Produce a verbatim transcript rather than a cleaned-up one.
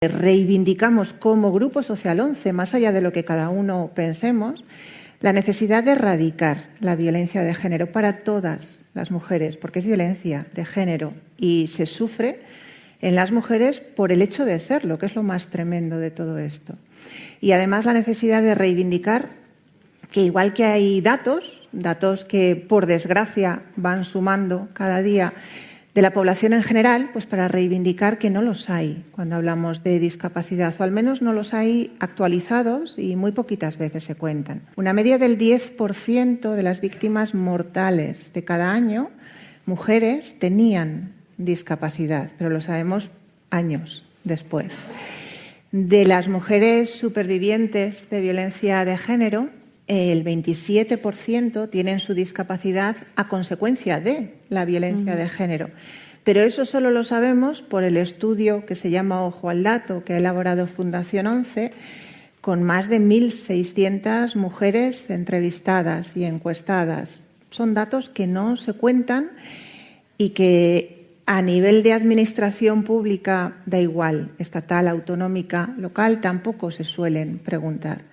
reivindicamos como Grupo Social once, más allá de lo que cada uno pensemos, la necesidad de erradicar la violencia de género para todas las mujeres, porque es violencia de género y se sufre en las mujeres por el hecho de serlo, que es lo más tremendo de todo esto. Y además la necesidad de reivindicar que igual que hay datos, datos que por desgracia van sumando cada día de la población en general, pues para reivindicar que no los hay cuando hablamos de discapacidad, o al menos no los hay actualizados y muy poquitas veces se cuentan. Una media del diez por ciento de las víctimas mortales de cada año, mujeres, tenían discapacidad, pero lo sabemos años después. De las mujeres supervivientes de violencia de género, el veintisiete por ciento tienen su discapacidad a consecuencia de la violencia de género. Pero eso solo lo sabemos por el estudio que se llama Ojo al Dato, que ha elaborado Fundación once, con más de mil seiscientas mujeres entrevistadas y encuestadas. Son datos que no se cuentan y que a nivel de administración pública da igual, estatal, autonómica, local, tampoco se suelen preguntar.